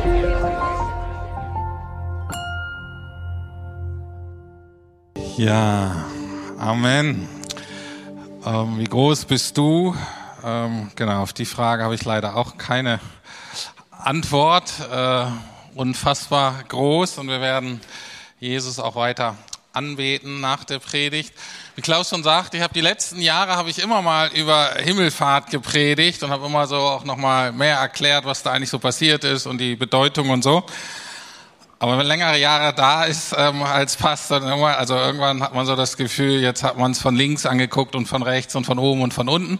Ja, Amen. Wie groß bist du? Genau, auf die Frage habe ich leider auch keine Antwort. Unfassbar groß, und wir werden Jesus auch weiter anbeten nach der Predigt. Wie Klaus schon sagt, die letzten Jahre habe ich immer mal über Himmelfahrt gepredigt und habe immer so auch nochmal mehr erklärt, was da eigentlich so passiert ist und die Bedeutung und so. Aber wenn man längere Jahre da ist als Pastor, also irgendwann hat man so das Gefühl, jetzt hat man es von links angeguckt und von rechts und von oben und von unten.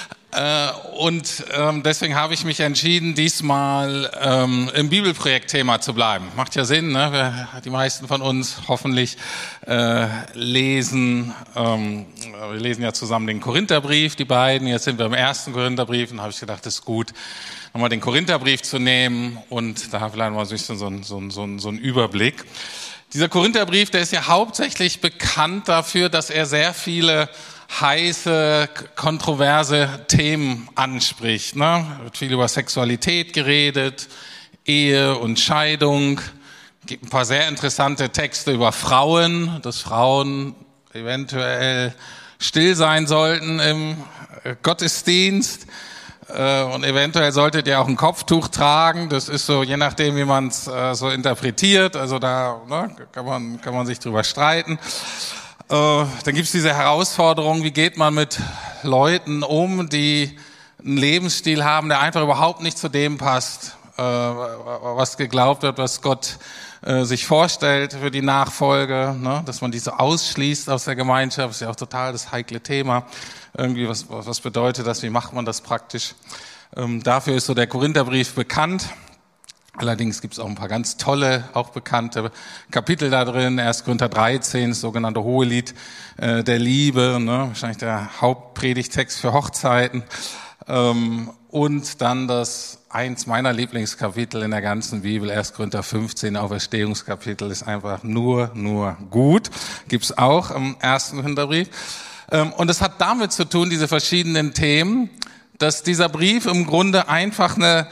Deswegen habe ich mich entschieden, diesmal im Bibelprojektthema zu bleiben. Macht ja Sinn, ne? Die meisten von uns hoffentlich lesen. Wir lesen ja zusammen den Korintherbrief, die beiden. Jetzt sind wir im 1. Korintherbrief, und habe ich gedacht, das ist gut, nochmal den Korintherbrief zu nehmen, und da vielleicht mal so ein Überblick. Dieser Korintherbrief, der ist ja hauptsächlich bekannt dafür, dass er sehr viele heiße, kontroverse Themen anspricht. Ne? Wird viel über Sexualität geredet, Ehe und Scheidung. Es gibt ein paar sehr interessante Texte über Frauen, dass Frauen eventuell still sein sollten im Gottesdienst. Und eventuell solltet ihr auch ein Kopftuch tragen. Das ist so, je nachdem, wie man es so interpretiert. Also da kann man sich drüber streiten. Dann gibt es diese Herausforderung, wie geht man mit Leuten um, die einen Lebensstil haben, der einfach überhaupt nicht zu dem passt, was geglaubt wird, was Gott sich vorstellt für die Nachfolge, ne? Dass man die so ausschließt aus der Gemeinschaft, ist ja auch total das heikle Thema. Irgendwie, was bedeutet das, wie macht man das praktisch? Dafür ist so der Korintherbrief bekannt. Allerdings gibt es auch ein paar ganz tolle, auch bekannte Kapitel da drin. 1. Korinther 13, das sogenannte Hohelied der Liebe, ne? Wahrscheinlich der Hauptpredigtext für Hochzeiten. Und dann eins meiner Lieblingskapitel in der ganzen Bibel, 1. Korinther 15, Auferstehungskapitel, ist einfach nur gut. Gibt's auch im 1. Korintherbrief. Und es hat damit zu tun, diese verschiedenen Themen, dass dieser Brief im Grunde einfach eine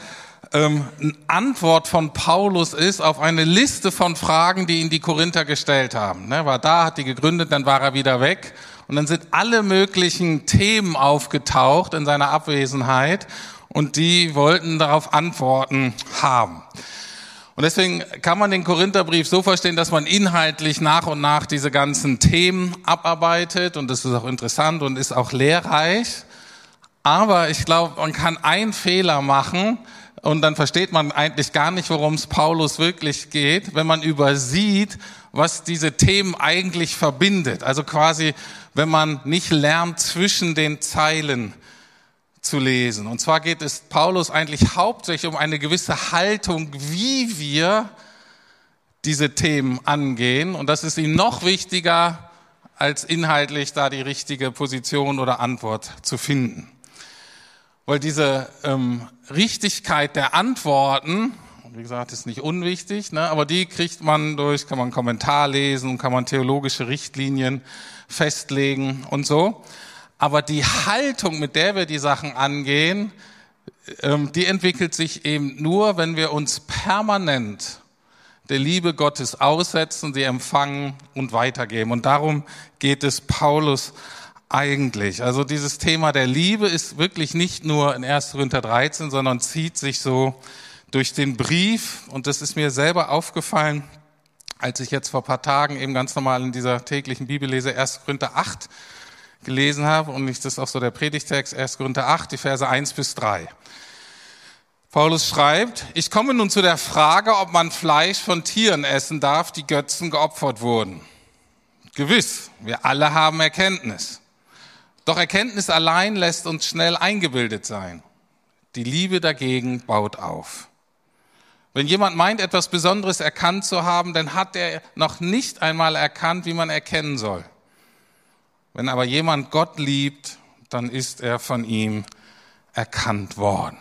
Antwort von Paulus ist auf eine Liste von Fragen, die ihn die Korinther gestellt haben. Er war da, hat die gegründet, dann war er wieder weg. Und dann sind alle möglichen Themen aufgetaucht in seiner Abwesenheit, und die wollten darauf Antworten haben. Und deswegen kann man den Korintherbrief so verstehen, dass man inhaltlich nach und nach diese ganzen Themen abarbeitet. Und das ist auch interessant und ist auch lehrreich. Aber ich glaube, man kann einen Fehler machen, und dann versteht man eigentlich gar nicht, worum es Paulus wirklich geht, wenn man übersieht, was diese Themen eigentlich verbindet. Also quasi, wenn man nicht lernt, zwischen den Zeilen zu lesen. Und zwar geht es Paulus eigentlich hauptsächlich um eine gewisse Haltung, wie wir diese Themen angehen. Und das ist ihm noch wichtiger, als inhaltlich da die richtige Position oder Antwort zu finden. Weil diese Richtigkeit der Antworten, wie gesagt, ist nicht unwichtig, ne, aber die kriegt man kann man einen Kommentar lesen, kann man theologische Richtlinien festlegen und so. Aber die Haltung, mit der wir die Sachen angehen, die entwickelt sich eben nur, wenn wir uns permanent der Liebe Gottes aussetzen, sie empfangen und weitergeben. Und darum geht es Paulus eigentlich. Also dieses Thema der Liebe ist wirklich nicht nur in 1. Korinther 13, sondern zieht sich so durch den Brief. Und das ist mir selber aufgefallen, als ich jetzt vor ein paar Tagen eben ganz normal in dieser täglichen Bibellese 1. Korinther 8 gelesen habe. Und das ist auch so der Predigtext, 1. Korinther 8, die Verse 1-3. Paulus schreibt: Ich komme nun zu der Frage, ob man Fleisch von Tieren essen darf, die Götzen geopfert wurden. Gewiss, wir alle haben Erkenntnis. Doch Erkenntnis allein lässt uns schnell eingebildet sein. Die Liebe dagegen baut auf. Wenn jemand meint, etwas Besonderes erkannt zu haben, dann hat er noch nicht einmal erkannt, wie man erkennen soll. Wenn aber jemand Gott liebt, dann ist er von ihm erkannt worden.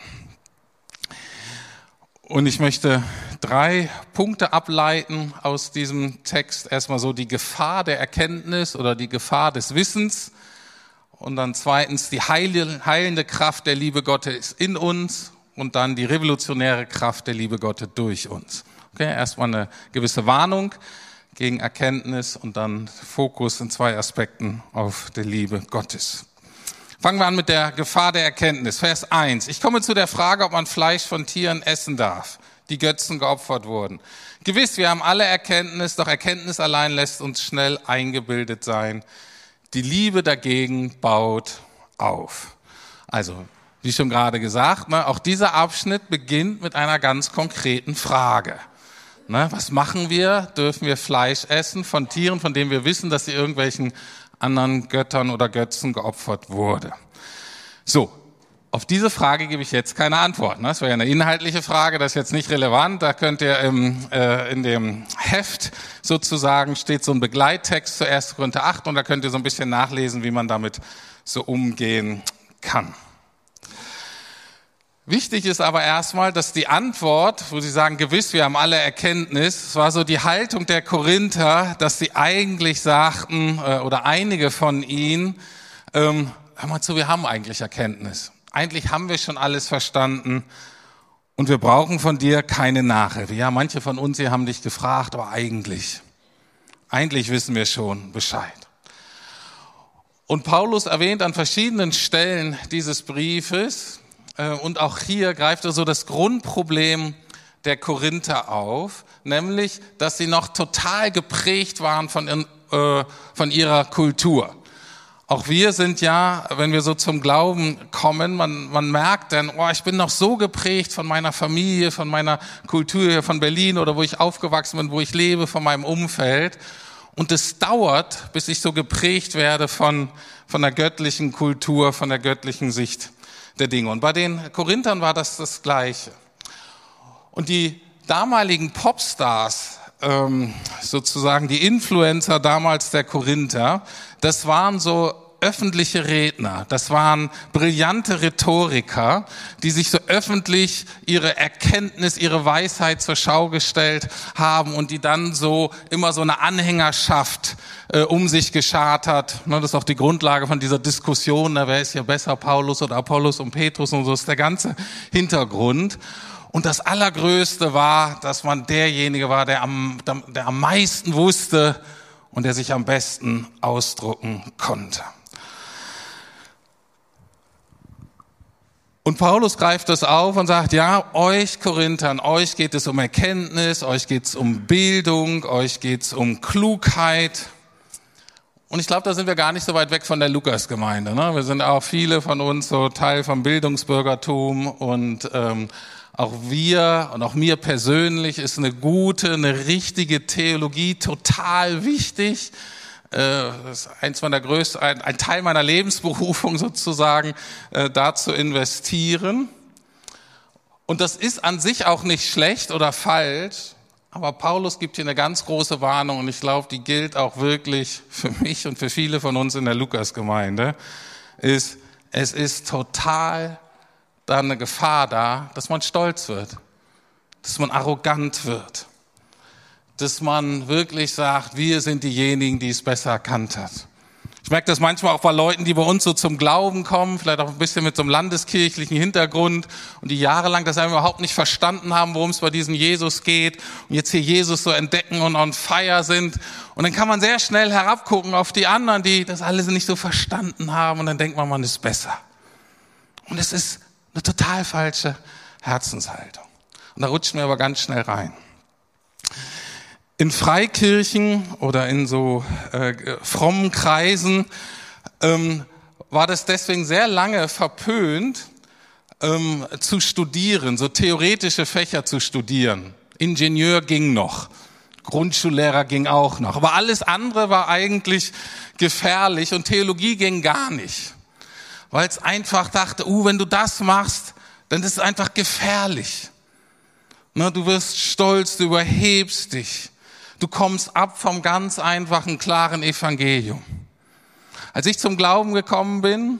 Und ich möchte 3 Punkte ableiten aus diesem Text. Erstmal so die Gefahr der Erkenntnis oder die Gefahr des Wissens. Und dann zweitens die heilende Kraft der Liebe Gottes in uns. und dann die revolutionäre Kraft der Liebe Gottes durch uns. Okay, erstmal eine gewisse Warnung gegen Erkenntnis und dann Fokus in 2 Aspekten auf der Liebe Gottes. Fangen wir an mit der Gefahr der Erkenntnis. Vers 1. Ich komme zu der Frage, ob man Fleisch von Tieren essen darf, die Götzen geopfert wurden. Gewiss, wir haben alle Erkenntnis, doch Erkenntnis allein lässt uns schnell eingebildet sein. Die Liebe dagegen baut auf. Also, wie schon gerade gesagt, auch dieser Abschnitt beginnt mit einer ganz konkreten Frage. Was machen wir? Dürfen wir Fleisch essen von Tieren, von denen wir wissen, dass sie irgendwelchen anderen Göttern oder Götzen geopfert wurde? So, auf diese Frage gebe ich jetzt keine Antwort. Das wäre ja eine inhaltliche Frage, das ist jetzt nicht relevant. Da könnt ihr in dem Heft sozusagen steht so ein Begleittext zu 1. Korinther 8 und da könnt ihr so ein bisschen nachlesen, wie man damit so umgehen kann. Wichtig ist aber erstmal, dass die Antwort, wo sie sagen, gewiss, wir haben alle Erkenntnis, es war so die Haltung der Korinther, dass sie eigentlich sagten, oder einige von ihnen, hör mal zu, wir haben eigentlich Erkenntnis. Eigentlich haben wir schon alles verstanden und wir brauchen von dir keine Nachhilfe. Ja, manche von uns hier haben dich gefragt, aber eigentlich wissen wir schon Bescheid. Und Paulus erwähnt an verschiedenen Stellen dieses Briefes, und auch hier greift er so das Grundproblem der Korinther auf, nämlich, dass sie noch total geprägt waren von ihrer Kultur. Auch wir sind ja, wenn wir so zum Glauben kommen, man merkt dann, ich bin noch so geprägt von meiner Familie, von meiner Kultur hier von Berlin oder wo ich aufgewachsen bin, wo ich lebe, von meinem Umfeld. Und es dauert, bis ich so geprägt werde von der göttlichen Kultur, von der göttlichen Sicht der Dinge. Und bei den Korinthern war das Gleiche. Und die damaligen Popstars, sozusagen die Influencer damals der Korinther, das waren so öffentliche Redner, das waren brillante Rhetoriker, die sich so öffentlich ihre Erkenntnis, ihre Weisheit zur Schau gestellt haben und die dann so immer so eine Anhängerschaft um sich geschart hat. Das ist auch die Grundlage von dieser Diskussion, wer ist hier besser, Paulus oder Apollos und Petrus und so ist der ganze Hintergrund. Und das Allergrößte war, dass man derjenige war, der am meisten wusste und der sich am besten ausdrucken konnte. Und Paulus greift das auf und sagt, ja, euch Korinthern, euch geht es um Erkenntnis, euch geht es um Bildung, euch geht es um Klugheit. Und ich glaube, da sind wir gar nicht so weit weg von der Lukasgemeinde. Ne? Wir sind auch viele von uns so Teil vom Bildungsbürgertum und auch wir und auch mir persönlich ist eine gute, eine richtige Theologie total wichtig. Das ist ein Teil meiner Lebensberufung sozusagen, da zu investieren. Und das ist an sich auch nicht schlecht oder falsch, aber Paulus gibt hier eine ganz große Warnung und ich glaube, die gilt auch wirklich für mich und für viele von uns in der Lukasgemeinde, es ist total da eine Gefahr da, dass man stolz wird, dass man arrogant wird, dass man wirklich sagt, wir sind diejenigen, die es besser erkannt hat. Ich merke das manchmal auch bei Leuten, die bei uns so zum Glauben kommen, vielleicht auch ein bisschen mit so einem landeskirchlichen Hintergrund und die jahrelang das überhaupt nicht verstanden haben, worum es bei diesem Jesus geht und jetzt hier Jesus so entdecken und on fire sind. Und dann kann man sehr schnell herabgucken auf die anderen, die das alles nicht so verstanden haben und dann denkt man ist besser. Und es ist eine total falsche Herzenshaltung. Und da rutschen wir aber ganz schnell rein. In Freikirchen oder in so frommen Kreisen war das deswegen sehr lange verpönt, zu studieren, so theoretische Fächer zu studieren. Ingenieur ging noch, Grundschullehrer ging auch noch, aber alles andere war eigentlich gefährlich und Theologie ging gar nicht. Weil es einfach dachte, wenn du das machst, dann ist es einfach gefährlich. Du wirst stolz, du überhebst dich. Du kommst ab vom ganz einfachen, klaren Evangelium. Als ich zum Glauben gekommen bin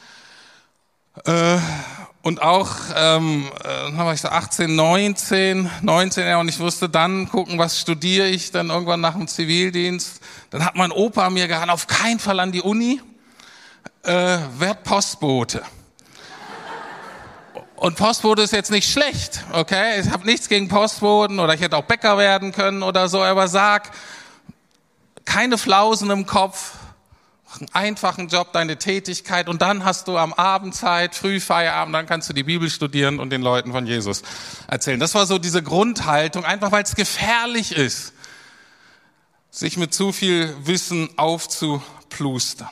und auch, war ich so 18, 19 Jahre und ich wusste dann gucken, was studiere ich dann irgendwann nach dem Zivildienst. Dann hat mein Opa mir gesagt, auf keinen Fall an die Uni. Werd Postbote. Und Postbote ist jetzt nicht schlecht, okay? Ich habe nichts gegen Postboten oder ich hätte auch Bäcker werden können oder so, aber sag, keine Flausen im Kopf, einen einfachen Job, deine Tätigkeit und dann hast du am Abend Zeit, früh Feierabend, dann kannst du die Bibel studieren und den Leuten von Jesus erzählen. Das war so diese Grundhaltung, einfach weil es gefährlich ist, sich mit zu viel Wissen aufzuplustern.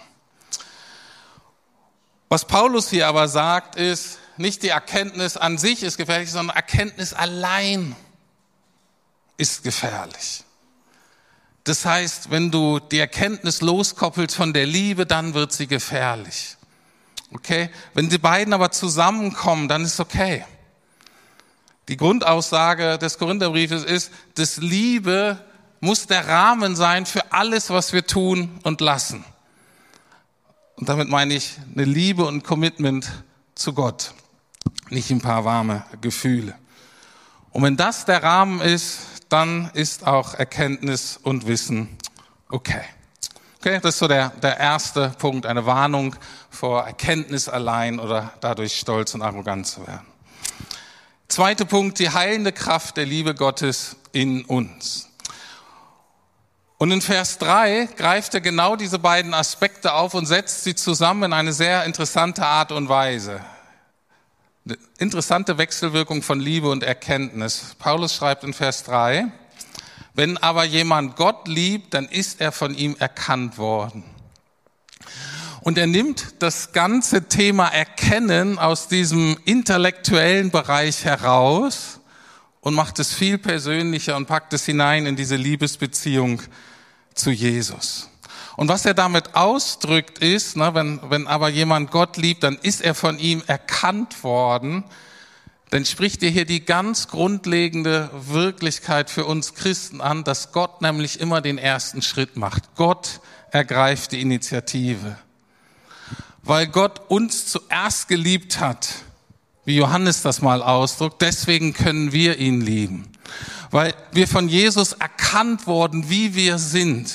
Was Paulus hier aber sagt, ist, nicht die Erkenntnis an sich ist gefährlich, sondern Erkenntnis allein ist gefährlich. Das heißt, wenn du die Erkenntnis loskoppelst von der Liebe, dann wird sie gefährlich. Okay? Wenn die beiden aber zusammenkommen, dann ist okay. Die Grundaussage des Korintherbriefes ist, dass Liebe muss der Rahmen sein für alles, was wir tun und lassen. Und damit meine ich eine Liebe und ein Commitment zu Gott, nicht ein paar warme Gefühle. Und wenn das der Rahmen ist, dann ist auch Erkenntnis und Wissen okay. Okay, das ist so der erste Punkt, eine Warnung vor Erkenntnis allein oder dadurch stolz und arrogant zu werden. Zweiter Punkt, die heilende Kraft der Liebe Gottes in uns. Und in Vers 3 greift er genau diese beiden Aspekte auf und setzt sie zusammen in eine sehr interessante Art und Weise. Eine interessante Wechselwirkung von Liebe und Erkenntnis. Paulus schreibt in Vers 3, wenn aber jemand Gott liebt, dann ist er von ihm erkannt worden. Und er nimmt das ganze Thema Erkennen aus diesem intellektuellen Bereich heraus und macht es viel persönlicher und packt es hinein in diese Liebesbeziehung zu Jesus. Und was er damit ausdrückt ist, wenn aber jemand Gott liebt, dann ist er von ihm erkannt worden. Dann spricht er hier die ganz grundlegende Wirklichkeit für uns Christen an, dass Gott nämlich immer den ersten Schritt macht. Gott ergreift die Initiative. Weil Gott uns zuerst geliebt hat, wie Johannes das mal ausdrückt, deswegen können wir ihn lieben. Weil wir von Jesus erkannt wurden, wie wir sind.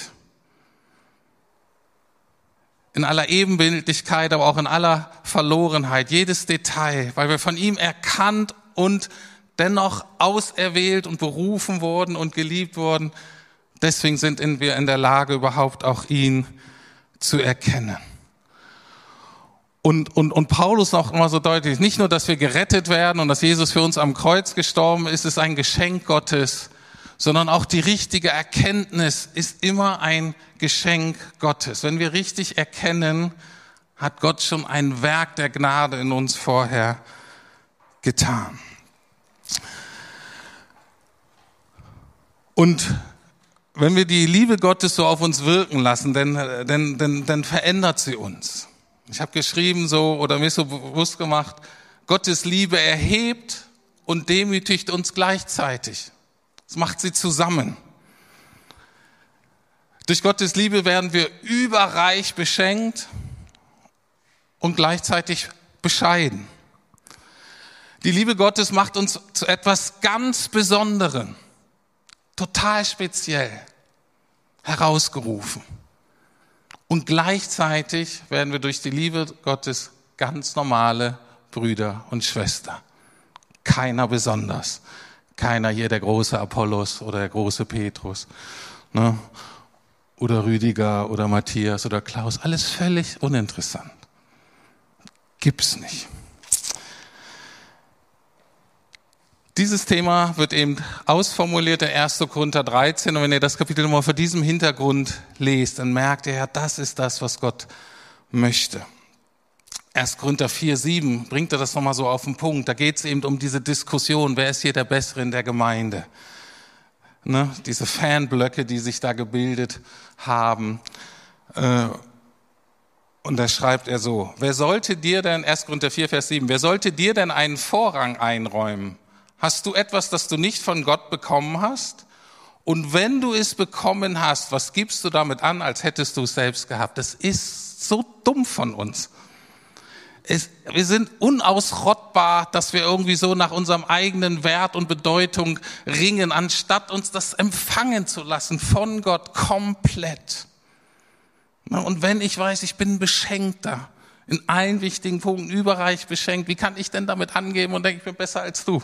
In aller Ebenbildlichkeit, aber auch in aller Verlorenheit, jedes Detail, weil wir von ihm erkannt und dennoch auserwählt und berufen wurden und geliebt wurden. Deswegen sind wir in der Lage, überhaupt auch ihn zu erkennen. Und Paulus auch immer so deutlich, nicht nur, dass wir gerettet werden und dass Jesus für uns am Kreuz gestorben ist, ist ein Geschenk Gottes, sondern auch die richtige Erkenntnis ist immer ein Geschenk Gottes. Wenn wir richtig erkennen, hat Gott schon ein Werk der Gnade in uns vorher getan. Und wenn wir die Liebe Gottes so auf uns wirken lassen, dann verändert sie uns. Ich habe geschrieben so oder mir so bewusst gemacht, Gottes Liebe erhebt und demütigt uns gleichzeitig. Das macht sie zusammen. Durch Gottes Liebe werden wir überreich beschenkt und gleichzeitig bescheiden. Die Liebe Gottes macht uns zu etwas ganz Besonderem, total speziell, herausgerufen. Und gleichzeitig werden wir durch die Liebe Gottes ganz normale Brüder und Schwestern. Keiner besonders. Keiner hier der große Apollos oder der große Petrus, ne? Oder Rüdiger oder Matthias oder Klaus. Alles völlig uninteressant. Gibt's nicht. Dieses Thema wird eben ausformuliert in 1. Korinther 13. Und wenn ihr das Kapitel nochmal vor diesem Hintergrund lest, dann merkt ihr, ja, das ist das, was Gott möchte. 1. Korinther 4,7 bringt er das nochmal so auf den Punkt. Da geht es eben um diese Diskussion, wer ist hier der Bessere in der Gemeinde? Ne? Diese Fanblöcke, die sich da gebildet haben. Und da schreibt er so, wer sollte dir denn, 1. Korinther 4, Vers 7, wer sollte dir denn einen Vorrang einräumen? Hast du etwas, das du nicht von Gott bekommen hast? Und wenn du es bekommen hast, was gibst du damit an, als hättest du es selbst gehabt? Das ist so dumm von uns. Wir sind unausrottbar, dass wir irgendwie so nach unserem eigenen Wert und Bedeutung ringen, anstatt uns das empfangen zu lassen von Gott komplett. Und wenn ich weiß, ich bin ein Beschenkter, In allen wichtigen Punkten überreich beschenkt. Wie kann ich denn damit angeben und denke, ich bin besser als du?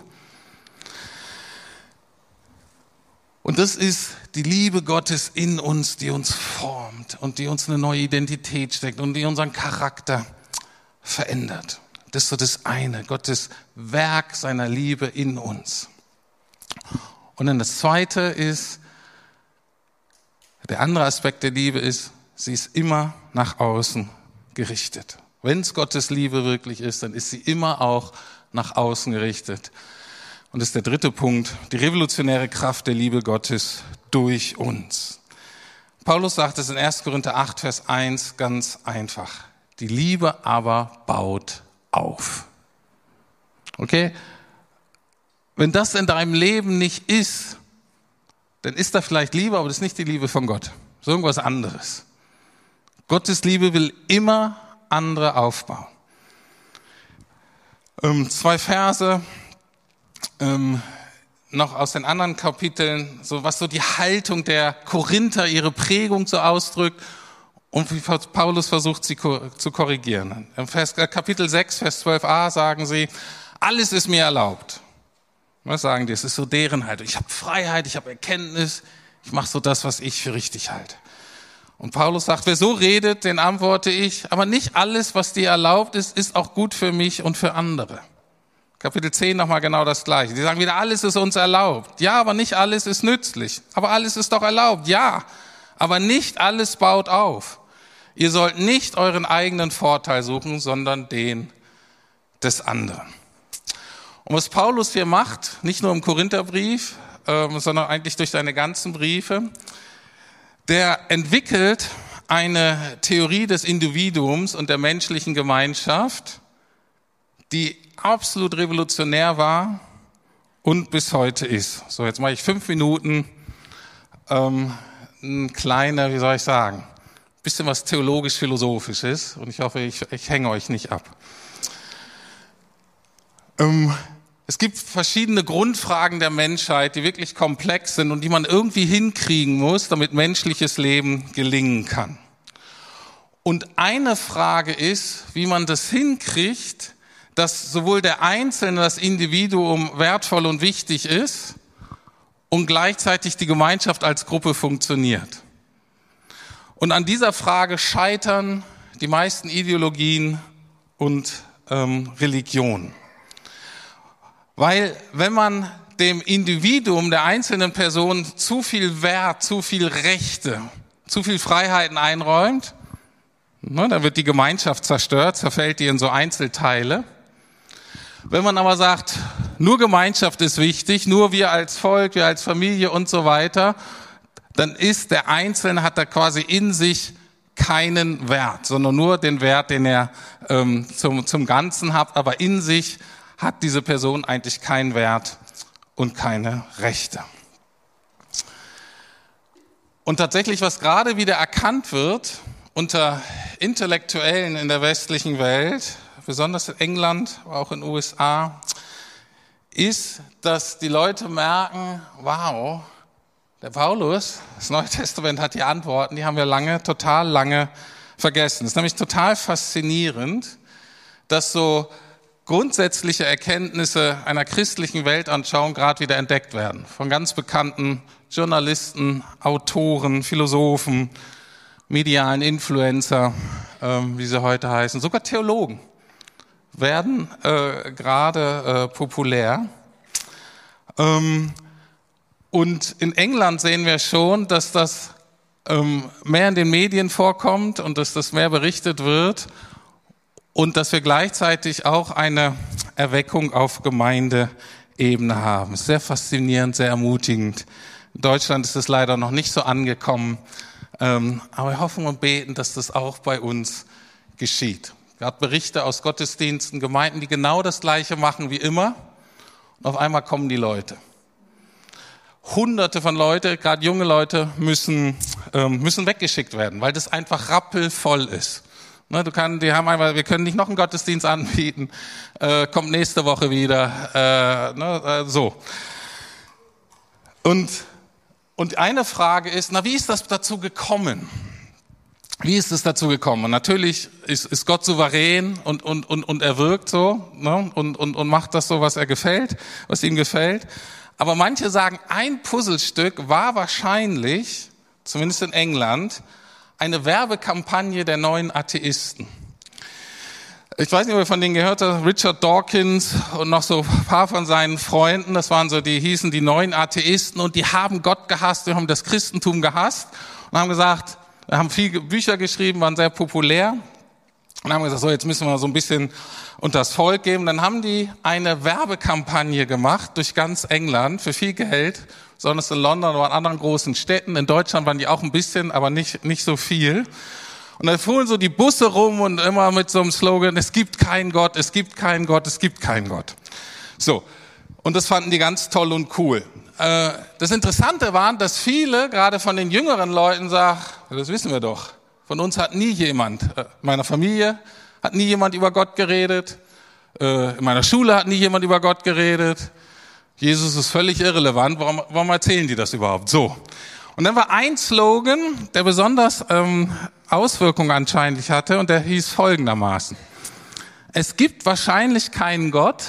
Und das ist die Liebe Gottes in uns, die uns formt und die uns eine neue Identität steckt und die unseren Charakter verändert. Das ist so das eine, Gottes Werk seiner Liebe in uns. Und dann das zweite ist, der andere Aspekt der Liebe ist, sie ist immer nach außen gerichtet. Wenn es Gottes Liebe wirklich ist, dann ist sie immer auch nach außen gerichtet. Und das ist der dritte Punkt, die revolutionäre Kraft der Liebe Gottes durch uns. Paulus sagt es in 1. Korinther 8, Vers 1 ganz einfach. Die Liebe aber baut auf. Okay? Wenn das in deinem Leben nicht ist, dann ist da vielleicht Liebe, aber das ist nicht die Liebe von Gott. Das ist irgendwas anderes. Gottes Liebe will immer andere aufbauen. 2 Verse noch aus den anderen Kapiteln, so was so die Haltung der Korinther, ihre Prägung so ausdrückt und wie Paulus versucht, sie zu korrigieren. Im Kapitel 6, Vers 12a sagen sie, alles ist mir erlaubt. Was sagen die? Es ist so deren Haltung. Ich habe Freiheit, ich habe Erkenntnis, ich mache so das, was ich für richtig halte. Und Paulus sagt, wer so redet, den antworte ich, aber nicht alles, was dir erlaubt ist, ist auch gut für mich und für andere. Kapitel 10 nochmal genau das Gleiche. Die sagen wieder, alles ist uns erlaubt. Ja, aber nicht alles ist nützlich. Aber alles ist doch erlaubt. Ja, aber nicht alles baut auf. Ihr sollt nicht euren eigenen Vorteil suchen, sondern den des anderen. Und was Paulus hier macht, nicht nur im Korintherbrief, sondern eigentlich durch seine ganzen Briefe, der entwickelt eine Theorie des Individuums und der menschlichen Gemeinschaft, die absolut revolutionär war und bis heute ist. So, jetzt mache ich 5 Minuten ein kleiner, wie soll ich sagen, bisschen was theologisch-philosophisches und ich hoffe, ich hänge euch nicht ab. Es gibt verschiedene Grundfragen der Menschheit, die wirklich komplex sind und die man irgendwie hinkriegen muss, damit menschliches Leben gelingen kann. Und eine Frage ist, wie man das hinkriegt, dass sowohl der Einzelne, das Individuum wertvoll und wichtig ist und gleichzeitig die Gemeinschaft als Gruppe funktioniert. Und an dieser Frage scheitern die meisten Ideologien und Religionen. Weil wenn man dem Individuum, der einzelnen Person zu viel Wert, zu viel Rechte, zu viel Freiheiten einräumt, dann wird die Gemeinschaft zerstört, zerfällt die in so Einzelteile. Wenn man aber sagt, nur Gemeinschaft ist wichtig, nur wir als Volk, wir als Familie und so weiter, dann ist der Einzelne, hat da quasi in sich keinen Wert, sondern nur den Wert, den er zum Ganzen hat, aber in sich hat diese Person eigentlich keinen Wert und keine Rechte. Und tatsächlich, was gerade wieder erkannt wird unter Intellektuellen in der westlichen Welt, besonders in England, aber auch in den USA, ist, dass die Leute merken, wow, der Paulus, das Neue Testament hat die Antworten, die haben wir total lange vergessen. Es ist nämlich total faszinierend, dass so grundsätzliche Erkenntnisse einer christlichen Weltanschauung gerade wieder entdeckt werden. Von ganz bekannten Journalisten, Autoren, Philosophen, medialen Influencer, wie sie heute heißen, sogar Theologen werden gerade populär. Und in England sehen wir schon, dass das mehr in den Medien vorkommt und dass das mehr berichtet wird und dass wir gleichzeitig auch eine Erweckung auf Gemeindeebene haben. Sehr faszinierend, sehr ermutigend. In Deutschland ist es leider noch nicht so angekommen, aber wir hoffen und beten, dass das auch bei uns geschieht. Gerade Berichte aus Gottesdiensten, Gemeinden, die genau das Gleiche machen wie immer und auf einmal kommen die Leute. Hunderte von Leute, gerade junge Leute, müssen weggeschickt werden, weil das einfach rappelvoll ist. Ne, wir können nicht noch einen Gottesdienst anbieten, kommt nächste Woche wieder, so. Und eine Frage ist, wie ist das dazu gekommen? Wie ist es dazu gekommen? Und natürlich ist Gott souverän und er wirkt so, ne? und macht das so, was ihm gefällt. Aber manche sagen, ein Puzzlestück war wahrscheinlich, zumindest in England, eine Werbekampagne der neuen Atheisten. Ich weiß nicht, ob ihr von denen gehört habt, Richard Dawkins und noch so ein paar von seinen Freunden, das waren so, die hießen die neuen Atheisten und die haben Gott gehasst, die haben das Christentum gehasst und haben gesagt, wir haben viele Bücher geschrieben, waren sehr populär und haben gesagt, so jetzt müssen wir so ein bisschen unters Volk geben. Dann haben die eine Werbekampagne gemacht durch ganz England für viel Geld, besonders in London oder in anderen großen Städten. In Deutschland waren die auch ein bisschen, aber nicht so viel. Und dann fuhren so die Busse rum und immer mit so einem Slogan, es gibt keinen Gott, es gibt keinen Gott, es gibt keinen Gott. So, und das fanden die ganz toll und cool. Das Interessante war, dass viele, gerade von den jüngeren Leuten, sagen, das wissen wir doch, von uns hat nie jemand, in meiner Familie hat nie jemand über Gott geredet, in meiner Schule hat nie jemand über Gott geredet, Jesus ist völlig irrelevant, warum erzählen die das überhaupt? So. Und dann war ein Slogan, der besonders Auswirkungen anscheinend hatte und der hieß folgendermaßen: Es gibt wahrscheinlich keinen Gott,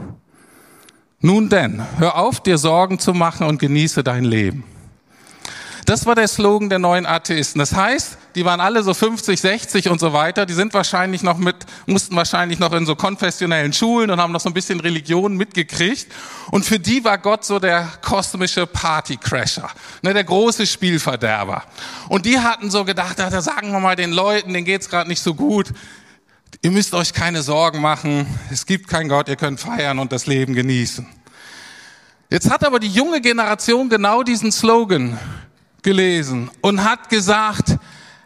nun denn, hör auf, dir Sorgen zu machen und genieße dein Leben. Das war der Slogan der neuen Atheisten. Das heißt, die waren alle so 50, 60 und so weiter. Die sind mussten wahrscheinlich noch in so konfessionellen Schulen und haben noch so ein bisschen Religion mitgekriegt. Und für die war Gott so der kosmische Partycrasher, ne, der große Spielverderber. Und die hatten so gedacht, da sagen wir mal den Leuten, denen geht's gerade nicht so gut. Ihr müsst euch keine Sorgen machen. Es gibt keinen Gott, ihr könnt feiern und das Leben genießen. Jetzt hat aber die junge Generation genau diesen Slogan gelesen und hat gesagt,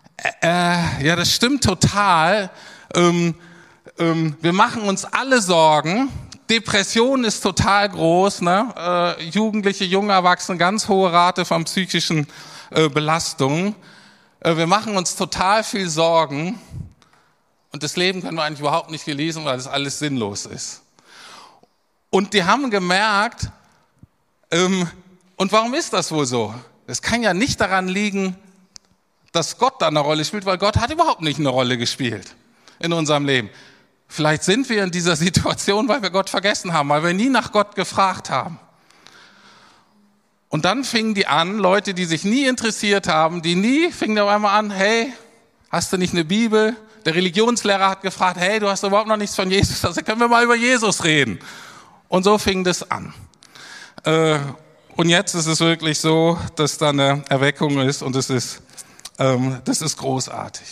ja, das stimmt total. Wir machen uns alle Sorgen. Depression ist total groß, ne? Jugendliche, junge Erwachsene, ganz hohe Rate von psychischen Belastungen. Wir machen uns total viel Sorgen und das Leben können wir eigentlich überhaupt nicht genießen, weil das alles sinnlos ist. Und die haben gemerkt, und warum ist das wohl so? Es kann ja nicht daran liegen, dass Gott da eine Rolle spielt, weil Gott hat überhaupt nicht eine Rolle gespielt in unserem Leben. Vielleicht sind wir in dieser Situation, weil wir Gott vergessen haben, weil wir nie nach Gott gefragt haben. Und dann fingen die an, Leute, die sich nie interessiert haben, fingen auf einmal an, hey, hast du nicht eine Bibel? Der Religionslehrer hat gefragt, hey, du hast überhaupt noch nichts von Jesus, also können wir mal über Jesus reden. Und so fing das an. Und jetzt ist es wirklich so, dass da eine Erweckung ist und das ist großartig.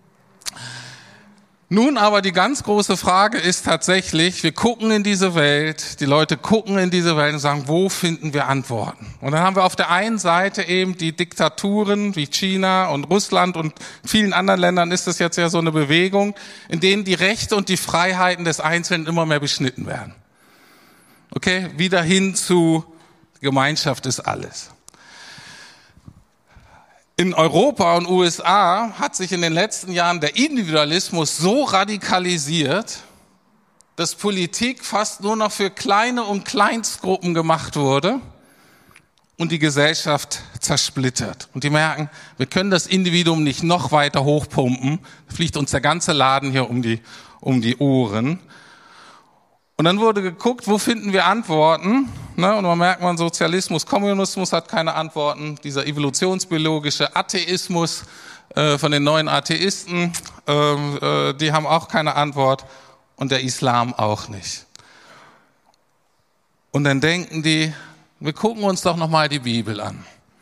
Nun aber die ganz große Frage ist tatsächlich, wir gucken in diese Welt, die Leute gucken in diese Welt und sagen, wo finden wir Antworten? Und dann haben wir auf der einen Seite eben die Diktaturen wie China und Russland und vielen anderen Ländern ist das jetzt ja so eine Bewegung, in denen die Rechte und die Freiheiten des Einzelnen immer mehr beschnitten werden. Okay, wieder hin zu Gemeinschaft ist alles. In Europa und USA hat sich in den letzten Jahren der Individualismus so radikalisiert, dass Politik fast nur noch für kleine und Kleinstgruppen gemacht wurde und die Gesellschaft zersplittert. Und die merken, wir können das Individuum nicht noch weiter hochpumpen, da fliegt uns der ganze Laden hier um die Ohren. Und dann wurde geguckt, wo finden wir Antworten? Ne? Und man merkt, Sozialismus, Kommunismus hat keine Antworten. Dieser evolutionsbiologische Atheismus von den neuen Atheisten, die haben auch keine Antwort. Und der Islam auch nicht. Und dann denken die, wir gucken uns doch nochmal die Bibel an.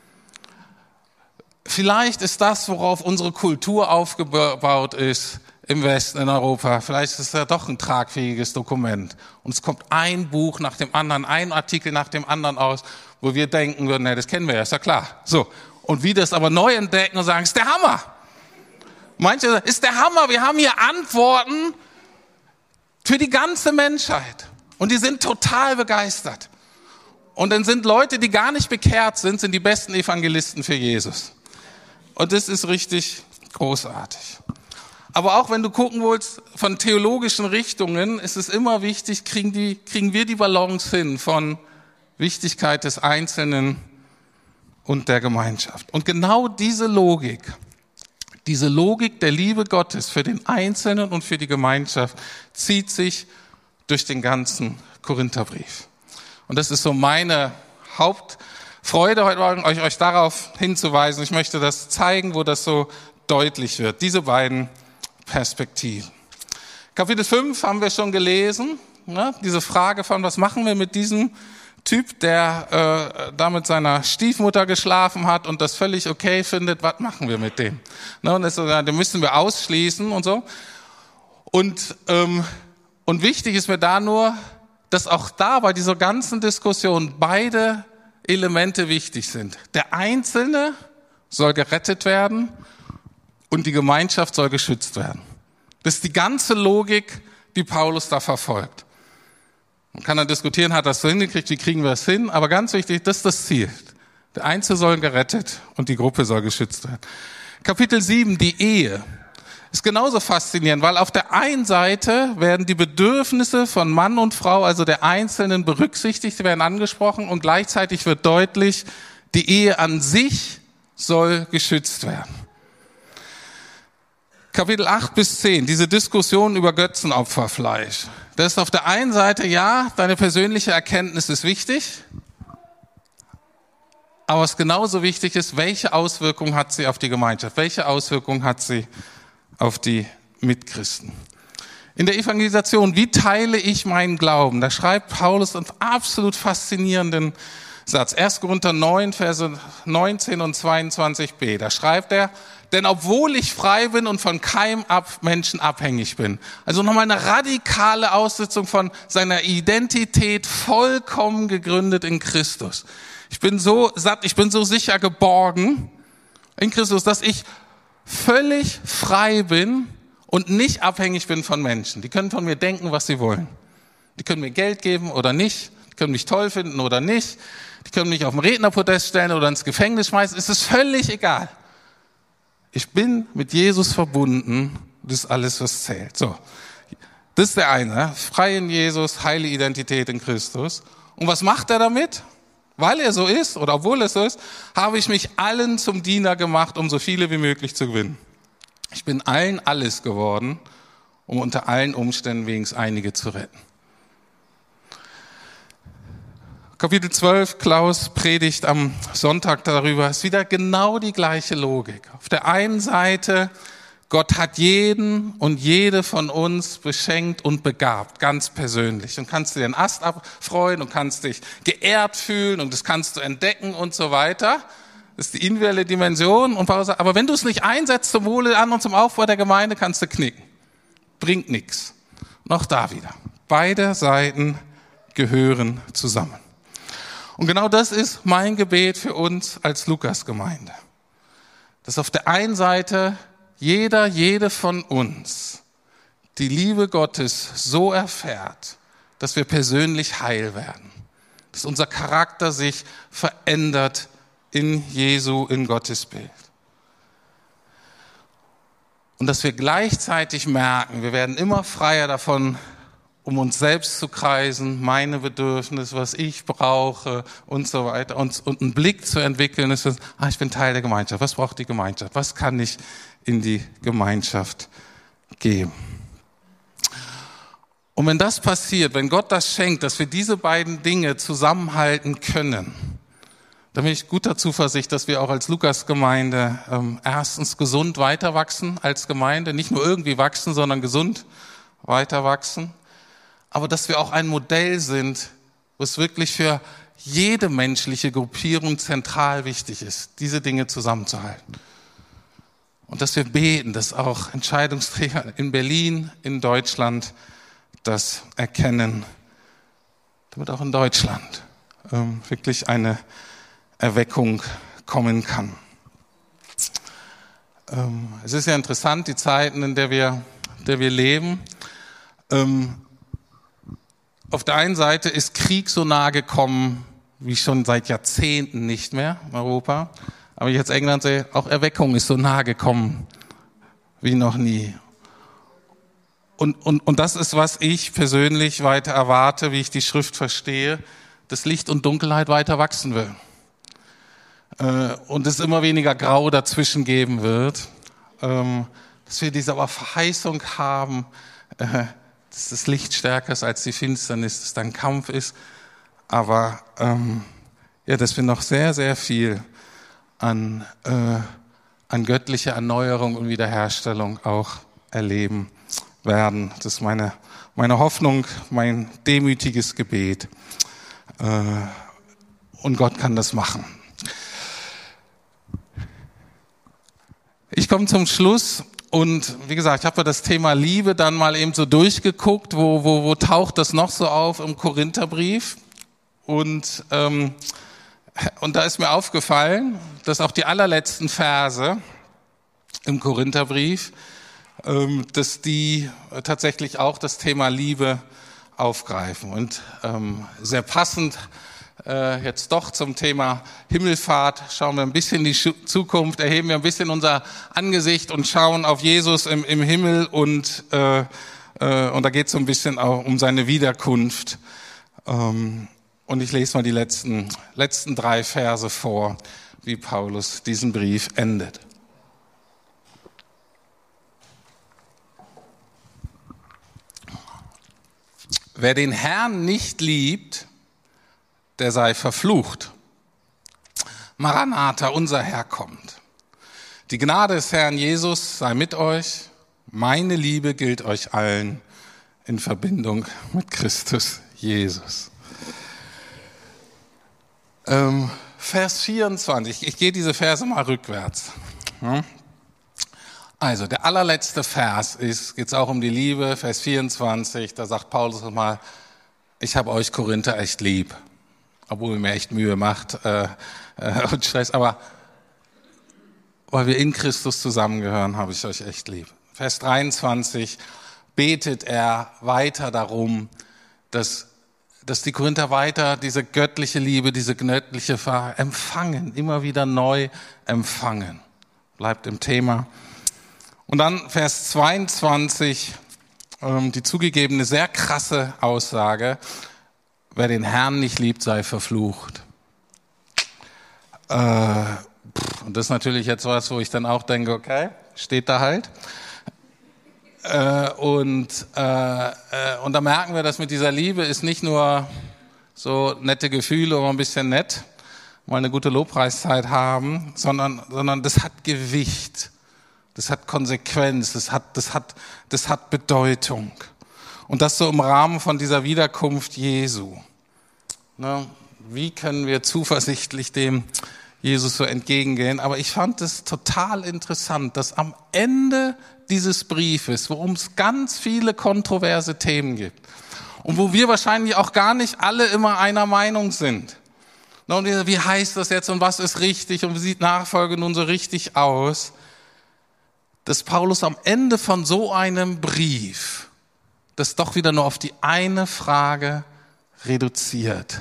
Vielleicht ist das, worauf unsere Kultur aufgebaut ist, im Westen, in Europa, vielleicht ist es ja doch ein tragfähiges Dokument. Und es kommt ein Buch nach dem anderen, ein Artikel nach dem anderen aus, wo wir denken würden, das kennen wir ja, ist ja klar. So. Und wie das aber neu entdecken und sagen, ist der Hammer. Manche sagen, ist der Hammer, wir haben hier Antworten für die ganze Menschheit. Und die sind total begeistert. Und dann sind Leute, die gar nicht bekehrt sind die besten Evangelisten für Jesus. Und das ist richtig großartig. Aber auch wenn du gucken willst, von theologischen Richtungen, ist es immer wichtig, kriegen wir die Balance hin von Wichtigkeit des Einzelnen und der Gemeinschaft. Und genau diese Logik Diese Logik der Liebe Gottes für den Einzelnen und für die Gemeinschaft zieht sich durch den ganzen Korintherbrief. Und das ist so meine Hauptfreude heute Morgen, euch darauf hinzuweisen. Ich möchte das zeigen, wo das so deutlich wird. Diese beiden Perspektiven. Kapitel 5 haben wir schon gelesen. Ne? Diese Frage von, was machen wir mit diesem Typ, der da mit seiner Stiefmutter geschlafen hat und das völlig okay findet, was machen wir mit dem? Ne? Und das, den müssen wir ausschließen und so. Und wichtig ist mir da nur, dass auch da bei dieser ganzen Diskussion beide Elemente wichtig sind. Der Einzelne soll gerettet werden und die Gemeinschaft soll geschützt werden. Das ist die ganze Logik, die Paulus da verfolgt. Man kann dann diskutieren, hat das so hingekriegt, wie kriegen wir es hin? Aber ganz wichtig, das ist das Ziel. Der Einzelne soll gerettet und die Gruppe soll geschützt werden. Kapitel 7, die Ehe, ist genauso faszinierend, weil auf der einen Seite werden die Bedürfnisse von Mann und Frau, also der Einzelnen, berücksichtigt, werden angesprochen und gleichzeitig wird deutlich, die Ehe an sich soll geschützt werden. Kapitel 8 bis 10, diese Diskussion über Götzenopferfleisch. Das ist auf der einen Seite, ja, deine persönliche Erkenntnis ist wichtig, aber was genauso wichtig ist, welche Auswirkungen hat sie auf die Gemeinschaft? Welche Auswirkungen hat sie auf die Mitchristen? In der Evangelisation, wie teile ich meinen Glauben? Da schreibt Paulus einen absolut faszinierenden Satz. 1. Korinther 9, Verse 19 und 22b. Da schreibt er, denn obwohl ich frei bin und von keinem Menschen abhängig bin. Also nochmal eine radikale Aussetzung von seiner Identität, vollkommen gegründet in Christus. Ich bin so satt, ich bin so sicher geborgen in Christus, dass ich völlig frei bin und nicht abhängig bin von Menschen. Die können von mir denken, was sie wollen. Die können mir Geld geben oder nicht. Die können mich toll finden oder nicht. Die können mich auf den Rednerpodest stellen oder ins Gefängnis schmeißen. Es ist völlig egal. Ich bin mit Jesus verbunden. Das ist alles, was zählt. So, das ist der eine. Frei in Jesus, heile Identität in Christus. Und was macht er damit? Weil er so ist oder obwohl er so ist, habe ich mich allen zum Diener gemacht, um so viele wie möglich zu gewinnen. Ich bin allen alles geworden, um unter allen Umständen wenigstens einige zu retten. Kapitel 12, Klaus predigt am Sonntag darüber, ist wieder genau die gleiche Logik. Auf der einen Seite, Gott hat jeden und jede von uns beschenkt und begabt, ganz persönlich. Und kannst du dir einen Ast abfreuen und kannst dich geehrt fühlen und das kannst du entdecken und so weiter. Das ist die individuelle Dimension. Und Paulus sagt, aber wenn du es nicht einsetzt zum Wohle der anderen, zum Aufbau der Gemeinde, kannst du knicken. Bringt nichts. Noch da wieder. Beide Seiten gehören zusammen. Und genau das ist mein Gebet für uns als Lukas-Gemeinde. Dass auf der einen Seite jede von uns die Liebe Gottes so erfährt, dass wir persönlich heil werden. Dass unser Charakter sich verändert in Jesu, in Gottes Bild. Und dass wir gleichzeitig merken, wir werden immer freier davon, um uns selbst zu kreisen, meine Bedürfnisse, was ich brauche und so weiter. Und einen Blick zu entwickeln, ist, ich bin Teil der Gemeinschaft. Was braucht die Gemeinschaft? Was kann ich in die Gemeinschaft geben? Und wenn das passiert, wenn Gott das schenkt, dass wir diese beiden Dinge zusammenhalten können, dann bin ich guter Zuversicht, dass wir auch als Lukas-Gemeinde erstens gesund weiter wachsen als Gemeinde. Nicht nur irgendwie wachsen, sondern gesund weiter wachsen. Aber dass wir auch ein Modell sind, wo es wirklich für jede menschliche Gruppierung zentral wichtig ist, diese Dinge zusammenzuhalten. Und dass wir beten, dass auch Entscheidungsträger in Berlin, in Deutschland das erkennen, damit auch in Deutschland wirklich eine Erweckung kommen kann. Es ist ja interessant, die Zeiten, in der wir leben. Auf der einen Seite ist Krieg so nahe gekommen, wie schon seit Jahrzehnten nicht mehr in Europa. Aber ich jetzt England sehe, auch Erweckung ist so nahe gekommen wie noch nie. Und das ist, was ich persönlich weiter erwarte, wie ich die Schrift verstehe, dass Licht und Dunkelheit weiter wachsen will. Und es immer weniger Grau dazwischen geben wird. dass wir diese aber Verheißung haben, dass das Licht stärker ist als die Finsternis, dass da ein Kampf ist, aber dass wir noch sehr, sehr viel an göttlicher Erneuerung und Wiederherstellung auch erleben werden. Das ist meine Hoffnung, mein demütiges Gebet. Und Gott kann das machen. Ich komme zum Schluss und wie gesagt, ich habe das Thema Liebe dann mal eben so durchgeguckt, wo taucht das noch so auf im Korintherbrief und da ist mir aufgefallen, dass auch die allerletzten Verse im Korintherbrief, dass die tatsächlich auch das Thema Liebe aufgreifen. Und sehr passend jetzt doch zum Thema Himmelfahrt schauen wir ein bisschen in die Zukunft, erheben wir ein bisschen unser Angesicht und schauen auf Jesus im Himmel und da geht es so ein bisschen auch um seine Wiederkunft. Und ich lese mal die letzten 3 Verse vor, wie Paulus diesen Brief endet. Wer den Herrn nicht liebt, der sei verflucht. Maranatha, unser Herr kommt. Die Gnade des Herrn Jesus sei mit euch. Meine Liebe gilt euch allen in Verbindung mit Christus Jesus. Vers 24, ich gehe diese Verse mal rückwärts. Also der allerletzte Vers geht's auch um die Liebe, Vers 24, da sagt Paulus nochmal, ich habe euch Korinther echt lieb, obwohl ihr mir echt Mühe macht und Stress, aber weil wir in Christus zusammengehören, habe ich euch echt lieb. Vers 23 betet er weiter darum, dass die Korinther weiter diese göttliche Liebe, diese göttliche empfangen, immer wieder neu empfangen. Bleibt im Thema. Und dann Vers 22, die zugegebene sehr krasse Aussage, wer den Herrn nicht liebt, sei verflucht. Und das ist natürlich jetzt was, wo ich dann auch denke, okay, steht da halt. Und da merken wir, dass mit dieser Liebe ist nicht nur so nette Gefühle oder ein bisschen nett, mal eine gute Lobpreiszeit haben, sondern das hat Gewicht, das hat Konsequenz, das hat Bedeutung. Und das so im Rahmen von dieser Wiederkunft Jesu. Ne? Wie können wir zuversichtlich dem Jesus so entgegengehen? Aber ich fand es total interessant, dass am Ende dieses Briefes, worum es ganz viele kontroverse Themen gibt und wo wir wahrscheinlich auch gar nicht alle immer einer Meinung sind. Und wie heißt das jetzt und was ist richtig und wie sieht Nachfolge nun so richtig aus, dass Paulus am Ende von so einem Brief das doch wieder nur auf die eine Frage reduziert.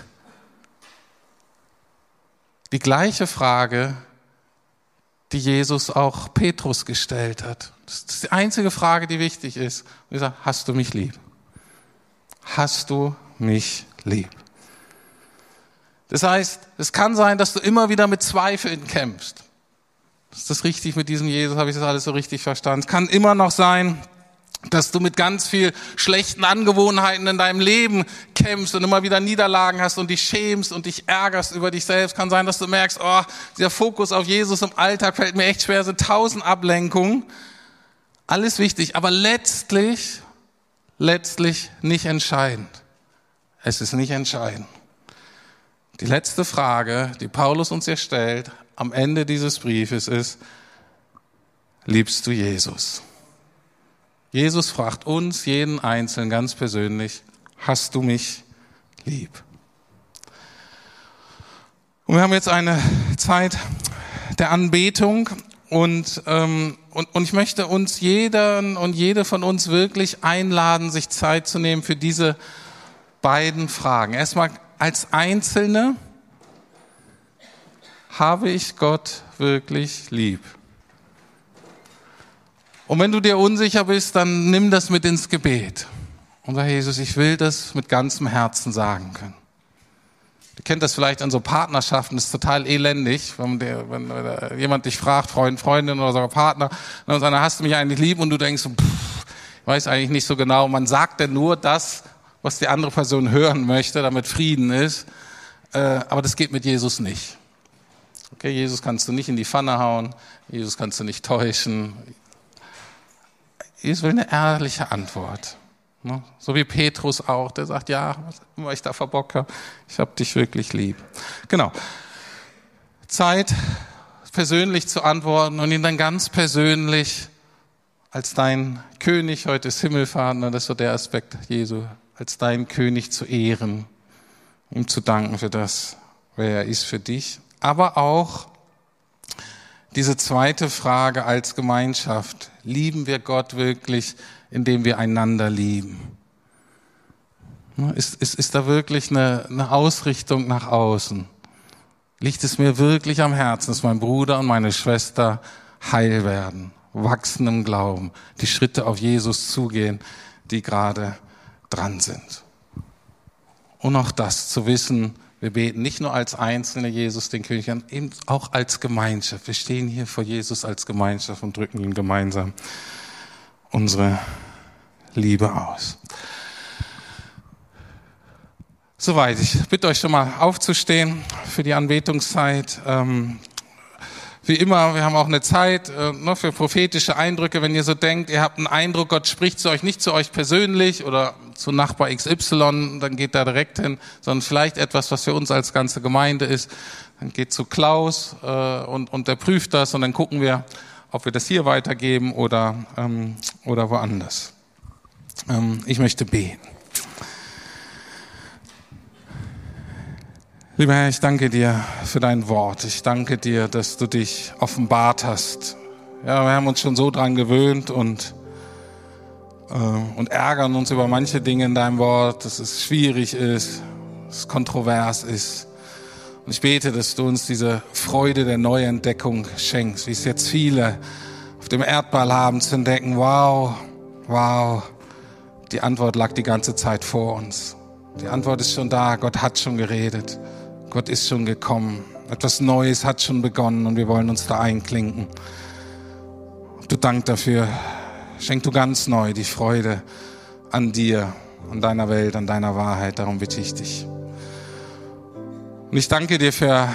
Die gleiche Frage, die Jesus auch Petrus gestellt hat. Das ist die einzige Frage, die wichtig ist. Und er sagt, hast du mich lieb? Hast du mich lieb? Das heißt, es kann sein, dass du immer wieder mit Zweifeln kämpfst. Ist das richtig mit diesem Jesus? Habe ich das alles so richtig verstanden? Es kann immer noch sein, dass du mit ganz viel schlechten Angewohnheiten in deinem Leben kämpfst und immer wieder Niederlagen hast und dich schämst und dich ärgerst über dich selbst. Kann sein, dass du merkst, dieser Fokus auf Jesus im Alltag fällt mir echt schwer, sind 1000 Ablenkungen. Alles wichtig, aber letztlich nicht entscheidend. Es ist nicht entscheidend. Die letzte Frage, die Paulus uns hier stellt, am Ende dieses Briefes ist, liebst du Jesus? Jesus fragt uns, jeden Einzelnen ganz persönlich, hast du mich lieb? Und wir haben jetzt eine Zeit der Anbetung und ich möchte uns jeden und jede von uns wirklich einladen, sich Zeit zu nehmen für diese beiden Fragen. Erstmal als Einzelne, habe ich Gott wirklich lieb? Und wenn du dir unsicher bist, dann nimm das mit ins Gebet. Und sag, Jesus, ich will das mit ganzem Herzen sagen können. Du kennt das vielleicht an so Partnerschaften, das ist total elendig, wenn jemand dich fragt, Freund, Freundin oder sogar Partner, und dann hast du mich eigentlich lieb und du denkst, ich weiß eigentlich nicht so genau, man sagt denn nur das, was die andere Person hören möchte, damit Frieden ist, aber das geht mit Jesus nicht. Okay, Jesus kannst du nicht in die Pfanne hauen, Jesus kannst du nicht täuschen. Jesus will eine ehrliche Antwort. So wie Petrus auch, der sagt, ja, was immer ich da verbocke, ich habe dich wirklich lieb. Genau. Zeit, persönlich zu antworten und ihn dann ganz persönlich als dein König, heute ist Himmelfahrt, das ist so der Aspekt Jesu, als dein König zu ehren, ihm zu danken für das, wer er ist für dich. Aber auch diese zweite Frage als Gemeinschaft, lieben wir Gott wirklich, indem wir einander lieben? Ist da wirklich eine Ausrichtung nach außen? Liegt es mir wirklich am Herzen, dass mein Bruder und meine Schwester heil werden, wachsen im Glauben, die Schritte auf Jesus zugehen, die gerade dran sind? Und auch das zu wissen, wir beten nicht nur als Einzelne Jesus, den König an, eben auch als Gemeinschaft. Wir stehen hier vor Jesus als Gemeinschaft und drücken ihm gemeinsam unsere Liebe aus. Soweit. Ich bitte euch schon mal aufzustehen für die Anbetungszeit. Wie immer, wir haben auch eine Zeit für prophetische Eindrücke. Wenn ihr so denkt, ihr habt einen Eindruck, Gott spricht zu euch, nicht zu euch persönlich oder zu Nachbar XY, dann geht da direkt hin, sondern vielleicht etwas, was für uns als ganze Gemeinde ist. Dann geht zu Klaus und der prüft das und dann gucken wir, ob wir das hier weitergeben oder woanders. Ich möchte beten. Lieber Herr, ich danke dir für dein Wort. Ich danke dir, dass du dich offenbart hast. Ja, wir haben uns schon so dran gewöhnt und ärgern uns über manche Dinge in deinem Wort, dass es schwierig ist, dass es kontrovers ist. Und ich bete, dass du uns diese Freude der Neuentdeckung schenkst, wie es jetzt viele auf dem Erdball haben, zu entdecken, wow, die Antwort lag die ganze Zeit vor uns. Die Antwort ist schon da, Gott hat schon geredet. Gott ist schon gekommen. Etwas Neues hat schon begonnen und wir wollen uns da einklinken. Du Dank dafür. Schenk du ganz neu die Freude an dir, an deiner Welt, an deiner Wahrheit. Darum bitte ich dich. Und ich danke dir für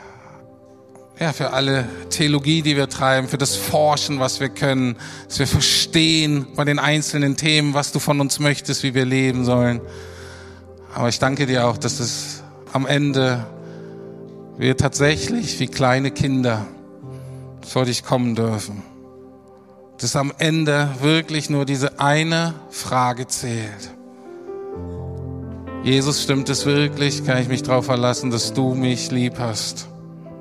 alle Theologie, die wir treiben, für das Forschen, was wir können, dass wir verstehen bei den einzelnen Themen, was du von uns möchtest, wie wir leben sollen. Aber ich danke dir auch, dass es am Ende wir tatsächlich wie kleine Kinder vor dich kommen dürfen. Dass am Ende wirklich nur diese eine Frage zählt. Jesus, stimmt es wirklich? Kann ich mich darauf verlassen, dass du mich lieb hast?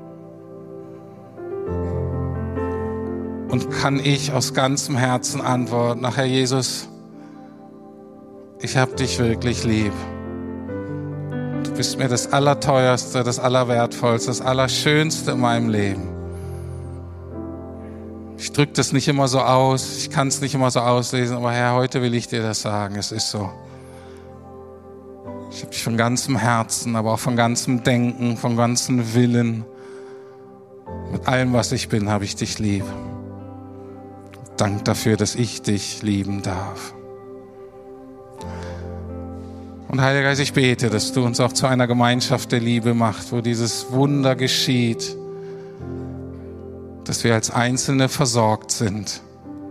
Und kann ich aus ganzem Herzen antworten, ach Herr Jesus, ich habe dich wirklich lieb. Du bist mir das Allerteuerste, das Allerwertvollste, das Allerschönste in meinem Leben. Ich drücke das nicht immer so aus, ich kann es nicht immer so auslesen, aber Herr, heute will ich dir das sagen, es ist so. Ich habe dich von ganzem Herzen, aber auch von ganzem Denken, von ganzem Willen, mit allem, was ich bin, habe ich dich lieb. Dank dafür, dass ich dich lieben darf. Und Heiliger Geist, ich bete, dass du uns auch zu einer Gemeinschaft der Liebe machst, wo dieses Wunder geschieht, dass wir als Einzelne versorgt sind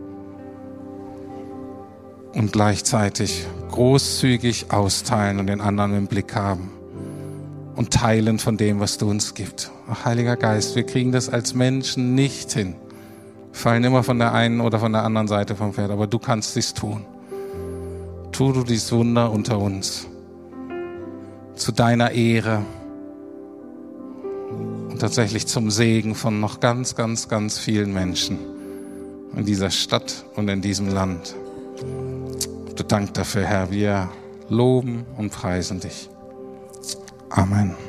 und gleichzeitig großzügig austeilen und den anderen im Blick haben und teilen von dem, was du uns gibst. Ach, Heiliger Geist, wir kriegen das als Menschen nicht hin. Wir fallen immer von der einen oder von der anderen Seite vom Pferd, aber du kannst dies tun. Tu du dies Wunder unter uns, zu deiner Ehre und tatsächlich zum Segen von noch ganz, ganz, ganz vielen Menschen in dieser Stadt und in diesem Land. Du Dank dafür, Herr, wir loben und preisen dich. Amen.